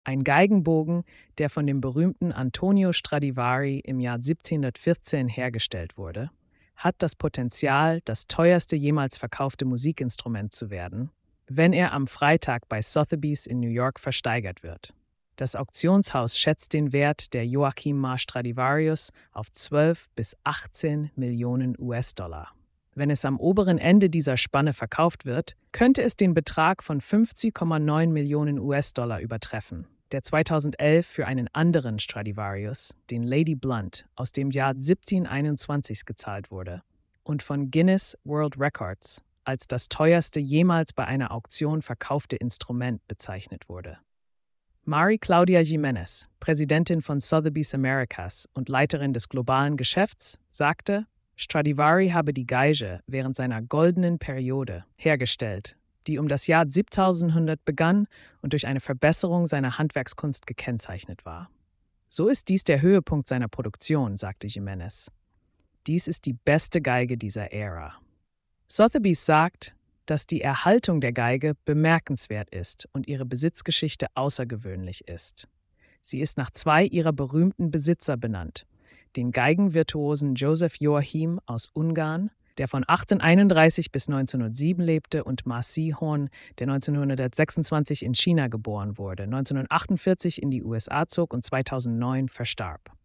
Ein Geigenbogen, der von dem berühmten Antonio Stradivari im Jahr 1714 hergestellt wurde, hat das Potenzial, das teuerste jemals verkaufte Musikinstrument zu werden, wenn er am Freitag bei Sotheby's in New York versteigert wird. Das Auktionshaus schätzt den Wert der Joachim Mar Stradivarius auf 12 bis 18 Millionen US-Dollar. Wenn es am oberen Ende dieser Spanne verkauft wird, könnte es den Betrag von 50,9 Millionen US-Dollar übertreffen, der 2011 für einen anderen Stradivarius, den Lady Blunt, aus dem Jahr 1721 gezahlt wurde und von Guinness World Records als das teuerste jemals bei einer Auktion verkaufte Instrument bezeichnet wurde. Mari Claudia Jimenez, Präsidentin von Sotheby's Americas und Leiterin des globalen Geschäfts, sagte, Stradivari habe die Geige während seiner goldenen Periode hergestellt, die um das Jahr 1700 begann und durch eine Verbesserung seiner Handwerkskunst gekennzeichnet war. So ist dies der Höhepunkt seiner Produktion, sagte Jimenez. Dies ist die beste Geige dieser Ära. Sotheby's sagt, dass die Erhaltung der Geige bemerkenswert ist und ihre Besitzgeschichte außergewöhnlich ist. Sie ist nach zwei ihrer berühmten Besitzer benannt, den Geigenvirtuosen Joseph Joachim aus Ungarn, der von 1831 bis 1907 lebte, und Marci Horn, der 1926 in China geboren wurde, 1948 in die USA zog und 2009 verstarb.